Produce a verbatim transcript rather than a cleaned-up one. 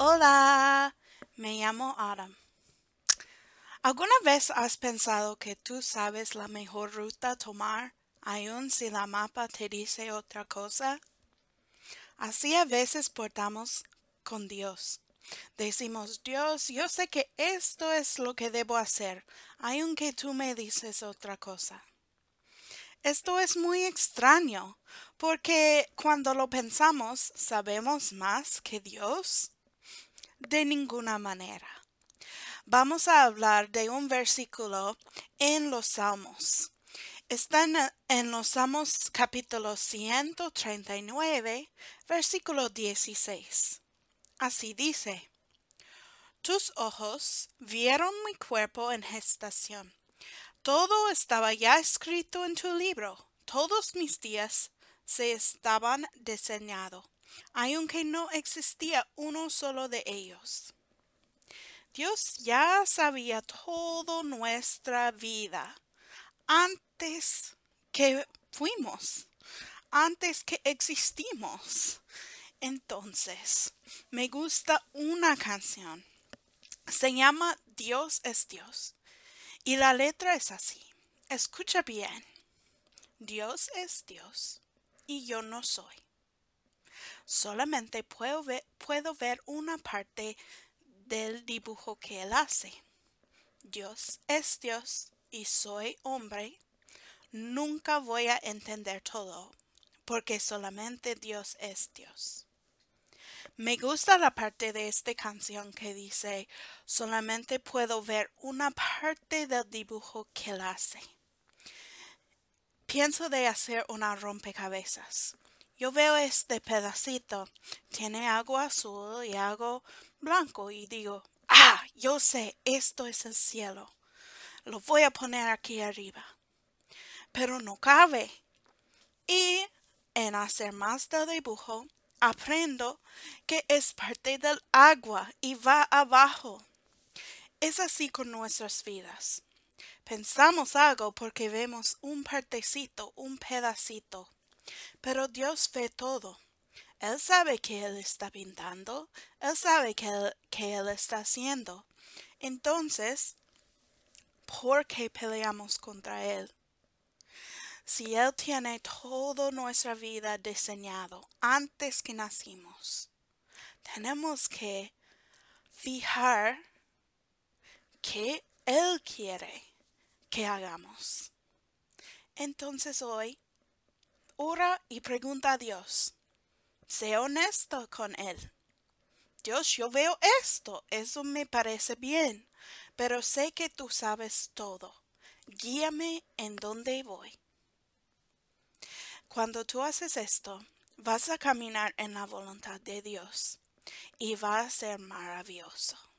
Hola, me llamo Adam. ¿Alguna vez has pensado que tú sabes la mejor ruta a tomar, aun si la mapa te dice otra cosa? Así a veces portamos con Dios. Decimos, Dios, yo sé que esto es lo que debo hacer, aunque tú me dices otra cosa. Esto es muy extraño, porque cuando lo pensamos, ¿sabemos más que Dios? De ninguna manera. Vamos a hablar de un versículo en los Salmos. Está en, en los Salmos capítulo ciento treinta y nueve, versículo dieciséis. Así dice: Tus ojos vieron mi cuerpo en gestación. Todo estaba ya escrito en tu libro. Todos mis días se estaban diseñados, aunque no existía uno solo de ellos. Dios ya sabía toda nuestra vida antes que fuimos, antes que existimos. Entonces, me gusta una canción. Se llama Dios es Dios. Y la letra es así. Escucha bien. Dios es Dios y yo no soy. Solamente puedo ver, puedo ver una parte del dibujo que él hace. Dios es Dios y soy hombre. Nunca voy a entender todo, porque solamente Dios es Dios. Me gusta la parte de esta canción que dice, solamente puedo ver una parte del dibujo que él hace. Pienso de hacer una rompecabezas. Yo veo este pedacito, tiene algo azul y algo blanco y digo, ah, yo sé, esto es el cielo. Lo voy a poner aquí arriba. Pero no cabe. Y en hacer más del dibujo, aprendo que es parte del agua y va abajo. Es así con nuestras vidas. Pensamos algo porque vemos un partecito, un pedacito, pero Dios ve todo. Él sabe que Él está pintando, Él sabe que Él, que Él está haciendo. Entonces, ¿por qué peleamos contra Él? Si Él tiene toda nuestra vida diseñado antes que nacimos, tenemos que fijar qué Él quiere que hagamos. Entonces hoy, ora y pregunta a Dios. Sé honesto con Él. Dios, yo veo esto, eso me parece bien, pero sé que tú sabes todo. Guíame en donde voy. Cuando tú haces esto, vas a caminar en la voluntad de Dios y va a ser maravilloso.